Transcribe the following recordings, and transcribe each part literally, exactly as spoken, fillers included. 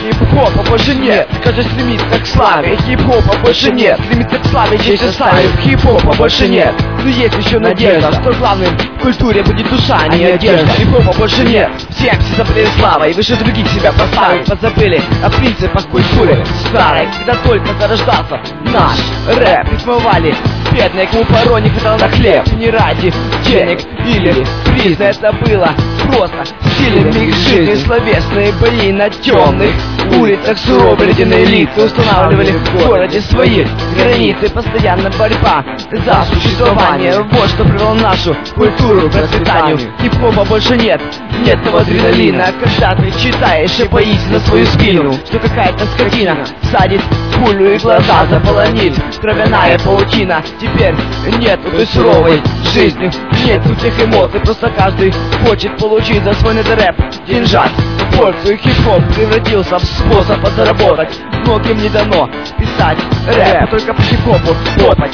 Хип-хопа больше нет, каждый стремится к славе. Хип-хопа больше нет, стремится к славе, честь и славе. Хип-хопа больше нет, но есть еще надежда, что главным в культуре будет душа, а не одежда. Хип-хопа больше нет, все все забыли славой, выше других себя поставили, позабыли о принципах культуры старой, когда только зарождался наш рэп. Рифмовали бедные, кому порой не хватало на хлеб, не ради денег или приза, это было просто стилем их жизни. Словесные бои на темных улицах, суровые ледяные лица устанавливали в городе свои границы. Постоянная борьба за существование, вот что привело нашу культуру к процветанию. Хип-хопа больше нет, нет того адреналина, когда ты читаешь и боишься на свою спину, что какая-то скотина садит пулю и глаза заполонит травяная паутина. Теперь нету той суровой жизни, нету тех эмоций, просто каждый хочет получить за свой недорэп деньжат. Пользу и хип-хоп превратился в способ заработать. Многим не дано писать рэп, только по хип-хопу топать.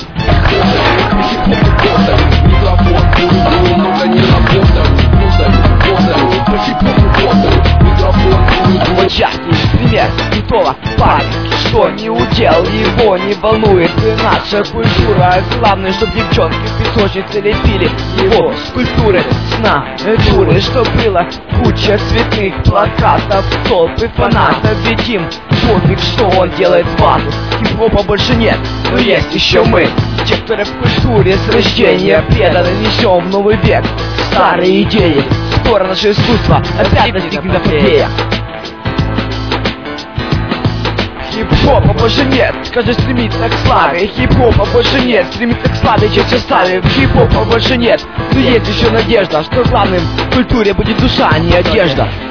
Вот частный пример крутого парня, что не удел, его не волнует наша культура. Главное, чтоб девчонки в песочнице лепили его с культуры сна дуры, что было куча цветных плакатов, толпы фанатов, ведь им пофиг, что он делает с базу. Хип-хопа больше нет, но есть еще мы, те, кто в культуре с рождения преданы, несем в новый век старые идеи. Скоро наше искусство опять достигнет апогея. Хип-хопа больше нет, каждый стремится к славе. Хип-хопа больше нет, стремится к славе, честь и славе. Хип-хопа больше нет, но есть еще надежда, что главным в культуре будет душа, а не одежда.